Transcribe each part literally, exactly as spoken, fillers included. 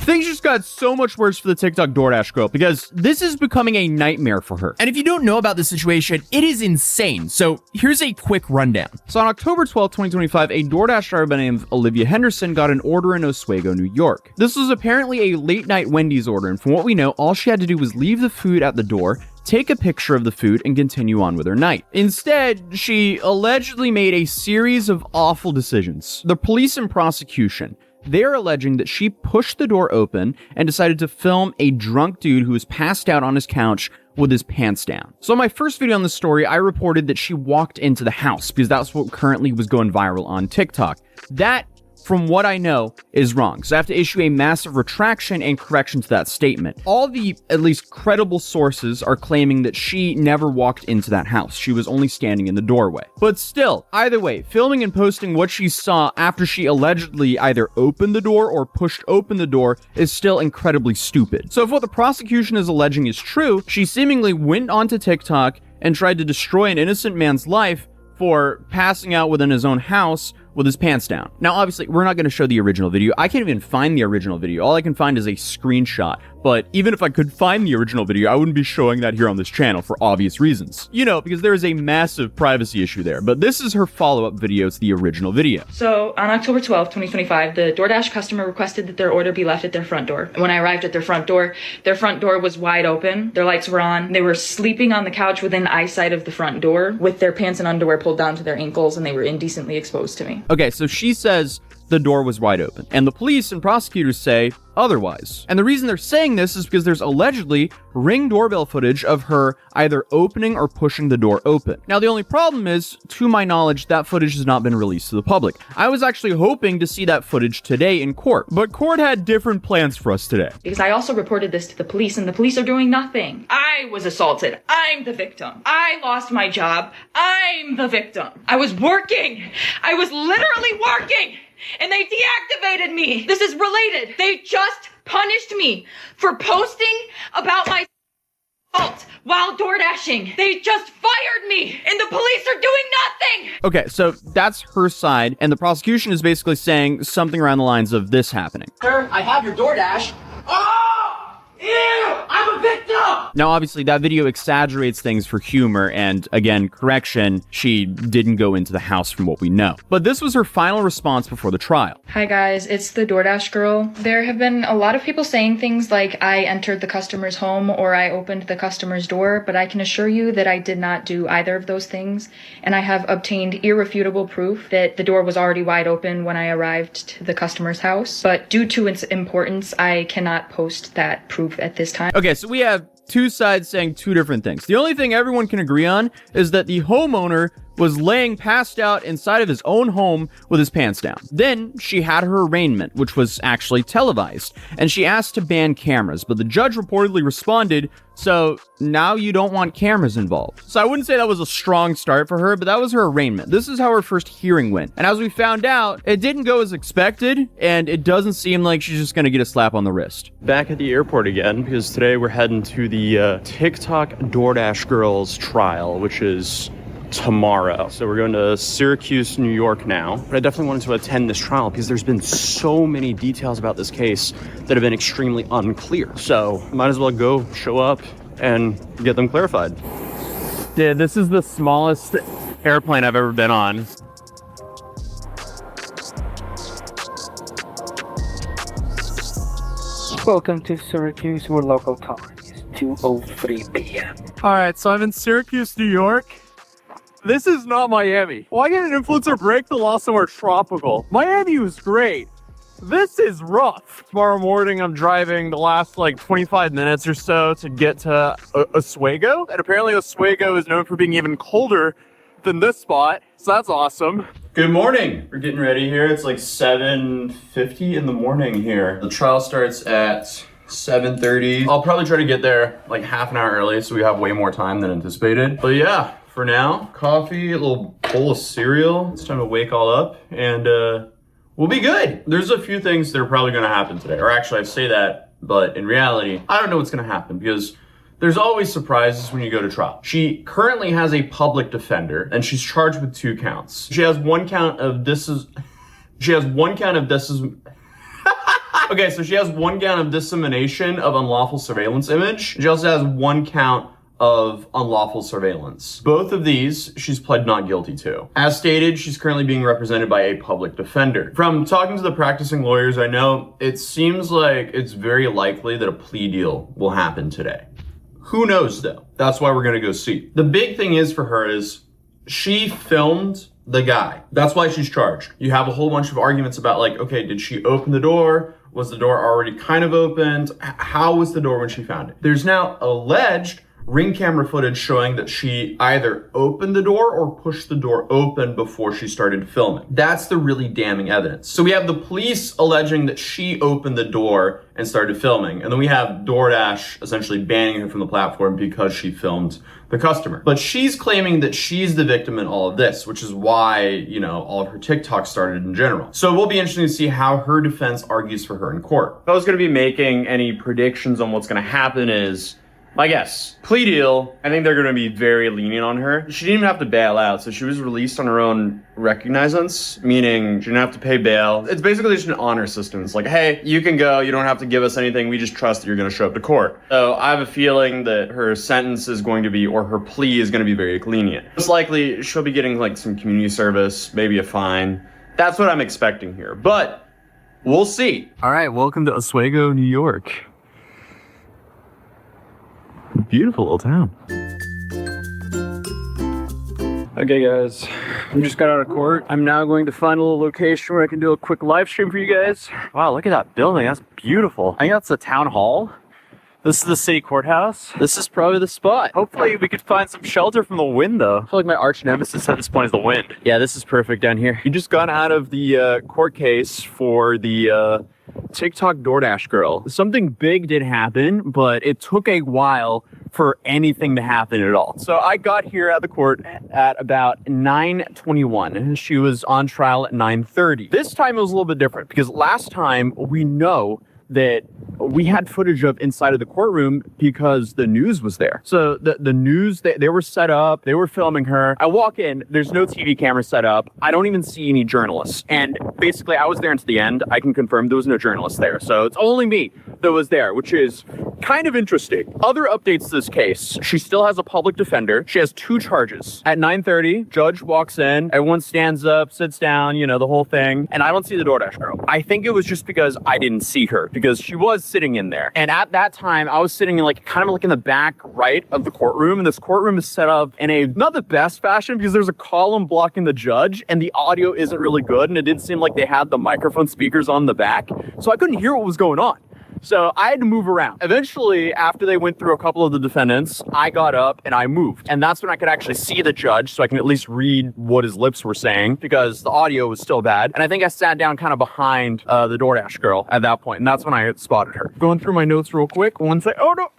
Things just got so much worse for the TikTok DoorDash girl because this is becoming a nightmare for her. And if you don't know about this situation, it is insane. So here's a quick rundown. So on October twelfth, twenty twenty-five, a DoorDash driver by the name of Olivia Henderson got an order in Oswego, New York. This was apparently a late night Wendy's order, and from what we know, all she had to do was leave the food at the door, take a picture of the food, and continue on with her night. Instead, she allegedly made a series of awful decisions. The police and prosecution, they're alleging that she pushed the door open and decided to film a drunk dude who was passed out on his couch with his pants down. So in my first video on this story, I reported that she walked into the house because that's what currently was going viral on TikTok. That, from what I know, is wrong. So I have to issue a massive retraction and correction to that statement. All the, at least credible sources are claiming that she never walked into that house. She was only standing in the doorway. But still, either way, filming and posting what she saw after she allegedly either opened the door or pushed open the door is still incredibly stupid. So if what the prosecution is alleging is true, she seemingly went onto TikTok and tried to destroy an innocent man's life for passing out within his own house with his pants down. Now, obviously, we're not going to show the original video. I can't even find the original video. All I can find is a screenshot. But even if I could find the original video, I wouldn't be showing that here on this channel for obvious reasons. You know, because there is a massive privacy issue there. But this is her follow-up video to the original video. So on October twelfth, twenty twenty-five, the DoorDash customer requested that their order be left at their front door. When I arrived at their front door, their front door was wide open. Their lights were on. They were sleeping on the couch within eyesight of the front door with their pants and underwear pulled down to their ankles, and they were indecently exposed to me. Okay, so she says the door was wide open, and the police and prosecutors say otherwise. And the reason they're saying this is because there's allegedly Ring doorbell footage of her either opening or pushing the door open. Now, the only problem is, to my knowledge, that footage has not been released to the public. I was actually hoping to see that footage today in court, but court had different plans for us today. Because I also reported this to the police, and the police are doing nothing. I was assaulted. I'm the victim. I lost my job. I'm the victim. I was working. I was literally working. And they deactivated me. This is related. They just punished me for posting about my fault while door dashing. They just fired me, and the police are doing nothing. Okay, so that's her side, and the prosecution is basically saying something around the lines of this happening. Sir, I have your DoorDash. Oh! Ew! I'm a victim! Now, obviously, that video exaggerates things for humor, and again, correction, she didn't go into the house from what we know. But this was her final response before the trial. Hi guys, it's the DoorDash girl. There have been a lot of people saying things like I entered the customer's home or I opened the customer's door, but I can assure you that I did not do either of those things, and I have obtained irrefutable proof that the door was already wide open when I arrived to the customer's house. But due to its importance, I cannot post that proof at this time. Okay, so we have two sides saying two different things. The only thing everyone can agree on is that the homeowner was laying passed out inside of his own home with his pants down. Then she had her arraignment, which was actually televised, and she asked to ban cameras, but the judge reportedly responded, so now you don't want cameras involved. So I wouldn't say that was a strong start for her, but that was her arraignment. This is how her first hearing went. And as we found out, it didn't go as expected, and it doesn't seem like she's just gonna get a slap on the wrist. Back at the airport again, because today we're heading to the uh, TikTok DoorDash girls trial, which is tomorrow. So we're going to Syracuse, New York now. But I definitely wanted to attend this trial because there's been so many details about this case that have been extremely unclear. So might as well go show up and get them clarified. Dude, this is the smallest airplane I've ever been on. Welcome to Syracuse, where local time is two oh three p m All right, so I'm in Syracuse, New York. This is not Miami. Why can't an influencer break the law somewhere tropical? Miami was great. This is rough. Tomorrow morning, I'm driving the last like twenty-five minutes or so to get to o- Oswego. And apparently Oswego is known for being even colder than this spot. So that's awesome. Good morning. We're getting ready here. It's like seven fifty in the morning here. The trial starts at seven thirty. I'll probably try to get there like half an hour early so we have way more time than anticipated. But yeah, for now, coffee, a little bowl of cereal. It's time to wake all up and uh, we'll be good. There's a few things that are probably gonna happen today. Or actually I say that, but in reality, I don't know what's gonna happen because there's always surprises when you go to trial. She currently has a public defender and she's charged with two counts. She has one count of this is, she has one count of this is, Okay, so she has one count of dissemination of unlawful surveillance image. She also has one count of unlawful surveillance. Both of these, she's pled not guilty to. As stated, she's currently being represented by a public defender. From talking to the practicing lawyers I know, it seems like it's very likely that a plea deal will happen today. Who knows though? That's why we're gonna go see. The big thing is for her is she filmed the guy. That's why she's charged. You have a whole bunch of arguments about like, okay, did she open the door? Was the door already kind of opened? H- how was the door when she found it? There's now alleged ring camera footage showing that she either opened the door or pushed the door open before she started filming. That's the really damning evidence. So we have the police alleging that she opened the door and started filming, and then we have DoorDash essentially banning her from the platform because she filmed the customer. But she's claiming that she's the victim in all of this, which is why, you know, all of her TikToks started in general. So it will be interesting to see how her defense argues for her in court. If I was going to be making any predictions on what's going to happen is, my guess, plea deal, I think they're going to be very lenient on her. She didn't even have to bail out, so she was released on her own recognizance, meaning she didn't have to pay bail. It's basically just an honor system. It's like, hey, you can go, you don't have to give us anything, we just trust that you're going to show up to court. So I have a feeling that her sentence is going to be, or her plea is going to be very lenient. Most likely, she'll be getting like some community service, maybe a fine. That's what I'm expecting here, but we'll see. All right, welcome to Oswego, New York. Beautiful little town. Okay guys, I just got out of court. I'm now going to find a little location where I can do a quick live stream for you guys. Wow, look at that building, that's beautiful. I think that's the town hall. This is the city courthouse. This is probably the spot. Hopefully we could find some shelter from the wind though. I feel like my arch nemesis at this point is the wind. Yeah, this is perfect down here. You just got out of the uh, court case for the uh, TikTok DoorDash girl. Something big did happen, but it took a while for anything to happen at all. So I got here at the court at about nine twenty-one. She was on trial at nine thirty. This time it was a little bit different because last time we know that we had footage of inside of the courtroom because the news was there. So the, the news, they, they were set up, they were filming her. I walk in, there's no T V camera set up. I don't even see any journalists. And basically I was there until the end. I can confirm there was no journalists there. So it's only me that was there, which is kind of interesting. Other updates to this case. She still has a public defender. She has two charges. At nine thirty, judge walks in, everyone stands up, sits down, you know, the whole thing. And I don't see the DoorDash girl. I think it was just because I didn't see her because she was sitting in there. And at that time, I was sitting in like kind of like in the back right of the courtroom. And this courtroom is set up in a not the best fashion because there's a column blocking the judge and the audio isn't really good. And it didn't seem like they had the microphone speakers on the back. So I couldn't hear what was going on. So I had to move around. Eventually, after they went through a couple of the defendants, I got up and I moved. And that's when I could actually see the judge so I can at least read what his lips were saying because the audio was still bad. And I think I sat down kind of behind uh, the DoorDash girl at that point. And that's when I spotted her. Going through my notes real quick. One sec. Oh, no.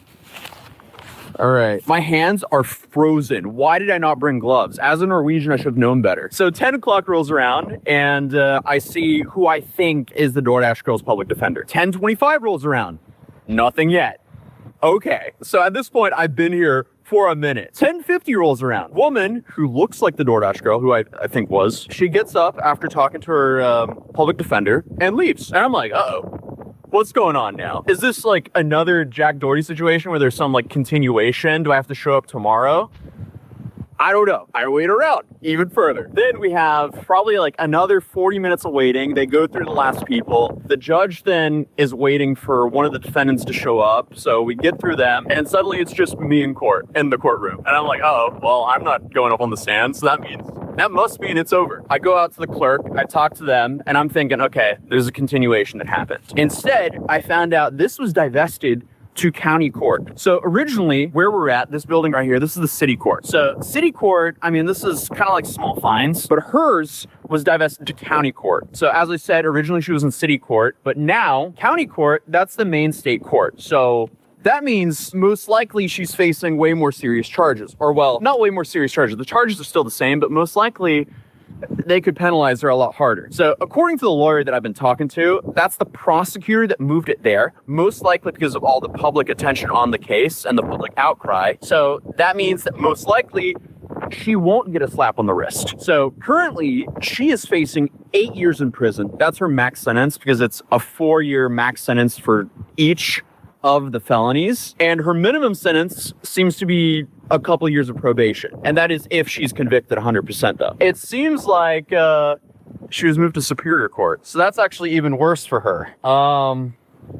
All right. My hands are frozen. Why did I not bring gloves? As a Norwegian, I should have known better. So ten o'clock rolls around and uh, I see who I think is the DoorDash girl's public defender. ten twenty-five rolls around. Nothing yet. Okay. So at this point, I've been here for a minute. ten fifty rolls around. Woman who looks like the DoorDash girl, who I, I think was, she gets up after talking to her um, public defender and leaves. And I'm like, uh-oh. What's going on now? Is this like another Jack Doherty situation where there's some like continuation? Do I have to show up tomorrow? I don't know. I wait around even further. Then we have probably like another forty minutes of waiting. They go through the last people. The judge then is waiting for one of the defendants to show up. So we get through them and suddenly it's just me in court, in the courtroom. And I'm like, oh, well, I'm not going up on the stand. So that means, that must mean it's over. I go out to the clerk, I talk to them, and I'm thinking, okay, there's a continuation that happened. Instead, I found out this was divested to county court. So originally, where we're at, this building right here, this is the city court. So city court, I mean, this is kind of like small fines, but hers was divested to county court. So as I said, originally she was in city court, but now county court, that's the main state court. So that means most likely she's facing way more serious charges. Or well, not way more serious charges. The charges are still the same, but most likely they could penalize her a lot harder. So according to the lawyer that I've been talking to, that's the prosecutor that moved it there, most likely because of all the public attention on the case and the public outcry. So that means that most likely she won't get a slap on the wrist. So currently she is facing eight years in prison. That's her max sentence because it's a four-year max sentence for each of the felonies. And her minimum sentence seems to be a couple years of probation. And that is if she's convicted one hundred percent though. It seems like uh, she was moved to Superior Court. So that's actually even worse for her. Um...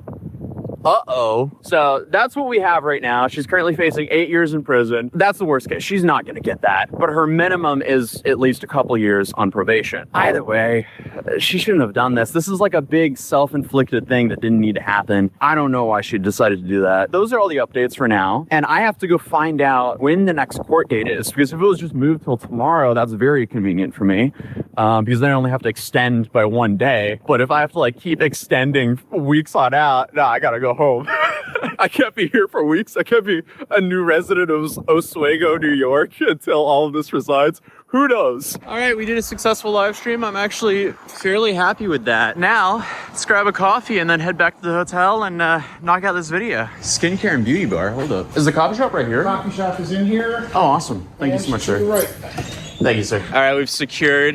Uh-oh. So that's what we have right now. She's currently facing eight years in prison. That's the worst case. She's not going to get that. But her minimum is at least a couple years on probation. Either way, she shouldn't have done this. This is like a big self-inflicted thing that didn't need to happen. I don't know why she decided to do that. Those are all the updates for now. And I have to go find out when the next court date is. Because if it was just moved till tomorrow, that's very convenient for me. Um, because then I only have to extend by one day. But if I have to like keep extending weeks on out, no, I gotta go home. I can't be here for weeks. I can't be a new resident of Oswego, New York until all of this resides. Who knows? All right, we did a successful live stream. I'm actually fairly happy with that. Now, let's grab a coffee and then head back to the hotel and uh, knock out this video. Skincare and beauty bar. Hold up. Is the coffee shop right here? Coffee shop is in here. Oh, awesome. Thank you so much, sir. Right. Thank you, sir. All right, we've secured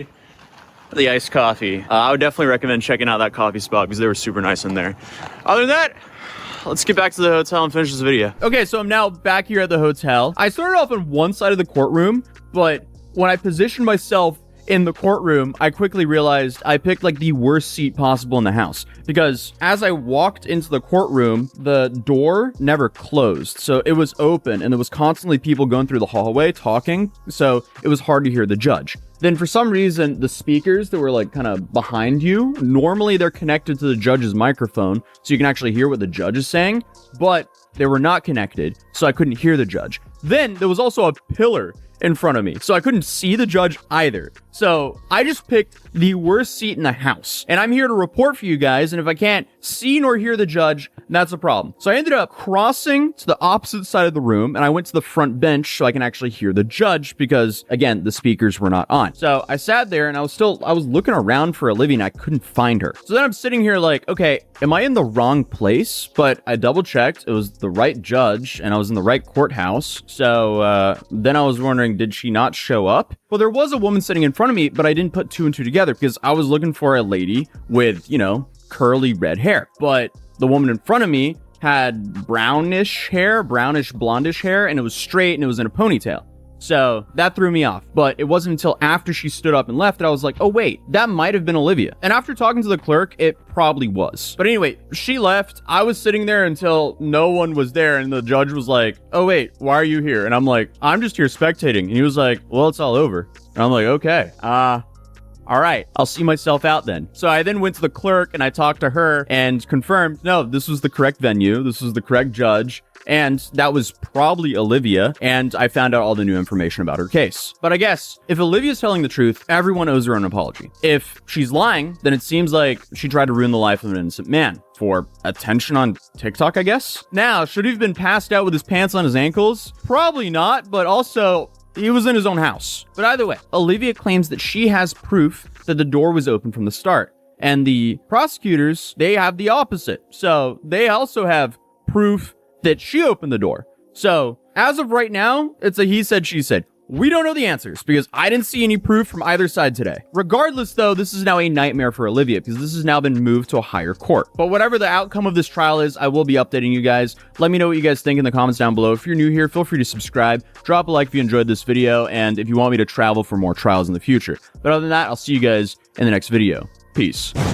the iced coffee. Uh, I would definitely recommend checking out that coffee spot because they were super nice in there. Other than that, let's get back to the hotel and finish this video. Okay, so I'm now back here at the hotel. I started off on one side of the courtroom, but when I positioned myself in the courtroom, I quickly realized I picked like the worst seat possible in the house because as I walked into the courtroom, the door never closed. So it was open and there was constantly people going through the hallway talking. So it was hard to hear the judge. Then for some reason, the speakers that were like kind of behind you, normally they're connected to the judge's microphone so you can actually hear what the judge is saying, but they were not connected, so I couldn't hear the judge. Then there was also a pillar in front of me, so I couldn't see the judge either. So I just picked the worst seat in the house, and I'm here to report for you guys, and if I can't see nor hear the judge, that's a problem. So I ended up crossing to the opposite side of the room, and I went to the front bench so I can actually hear the judge because, again, the speakers were not on. So I sat there, and I was still, I was looking around for Olivia, and I couldn't find her. So then I'm sitting here like, okay, am I in the wrong place? But I double checked, it was the right judge, and I was in the right courthouse. So uh, then I was wondering, did she not show up? Well, there was a woman sitting in front of me, but I didn't put two and two together because I was looking for a lady with, you know, curly red hair. But the woman in front of me had brownish hair, brownish blondish hair, and it was straight and it was in a ponytail. So that threw me off. But it wasn't until after she stood up and left that I was like, oh wait, that might have been Olivia. And after talking to the clerk, it probably was. But anyway, she left. I was sitting there until no one was there and the judge was like, oh wait, why are you here? And I'm like, I'm just here spectating. And he was like, well, it's all over. And I'm like, okay, uh, all right, I'll see myself out then. So I then went to the clerk and I talked to her and confirmed, no, this was the correct venue. This was the correct judge. And that was probably Olivia. And I found out all the new information about her case. But I guess if Olivia's telling the truth, everyone owes her an apology. If she's lying, then it seems like she tried to ruin the life of an innocent man for attention on TikTok, I guess. Now, should he have been passed out with his pants on his ankles? Probably not, but also he was in his own house. But either way, Olivia claims that she has proof that the door was open from the start. And the prosecutors, they have the opposite. So they also have proof that she opened the door. So as of right now, it's a he said, she said. We don't know the answers because I didn't see any proof from either side today. Regardless, though, this is now a nightmare for Olivia because this has now been moved to a higher court. But whatever the outcome of this trial is, I will be updating you guys. Let me know what you guys think in the comments down below. If you're new here, feel free to subscribe, drop a like if you enjoyed this video, and if you want me to travel for more trials in the future. But other than that, I'll see you guys in the next video. Peace.